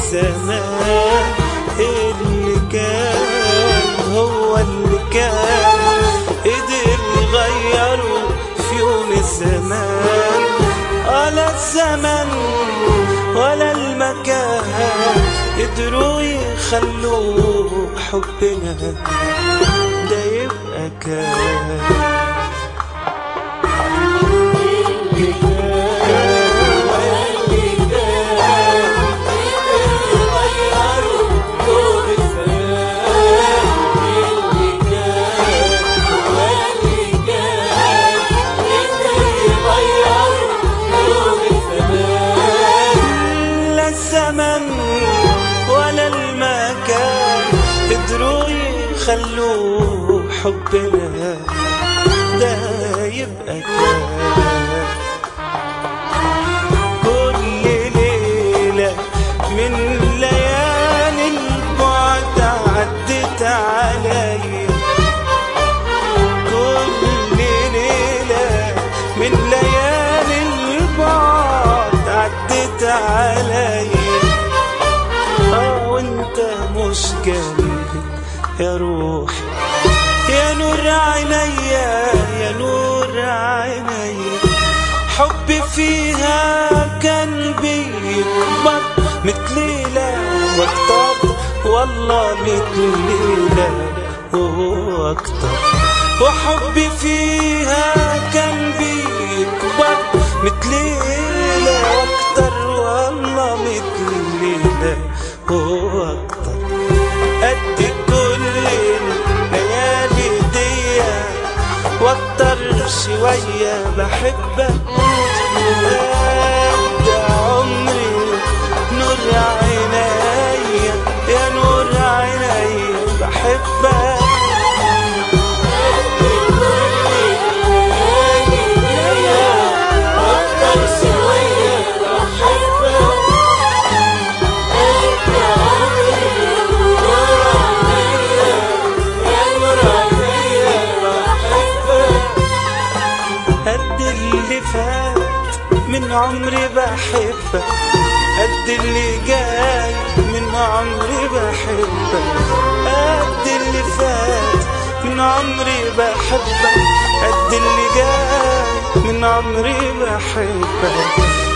الزمان اللي كان هو اللي كان قدر يغيره في يوم الزمان. ولا الزمن ولا المكان قدروا يخلوا حبنا ده يبقى كان. ولا المكان قدروا يخلوا حبنا ده يبقى كان. كل ليلة من ليالي البعد عدت عليا، كل ليلة من ليالي البعد عدت عليا. وانت مش جنبي يا روح يا نور عينيا يا نور عينيا. حبي فيها كان بيكبر مثل ليلة واكتر، والله مثل ليلة واكتر. وحبي فيها كان بيكبر مثل ليلة واكتر، والله مثل ليلة واكتر. قد كل الليالي دي واكتر شوية بحبك. قد عمري نور عينيا يا نور عينيا بحبك. قد اللي فات من عمري بحبك، قد اللي جاي من عمري بحبك. قد اللي فات من عمري بحبك، قد اللي جاي من عمري بحبك.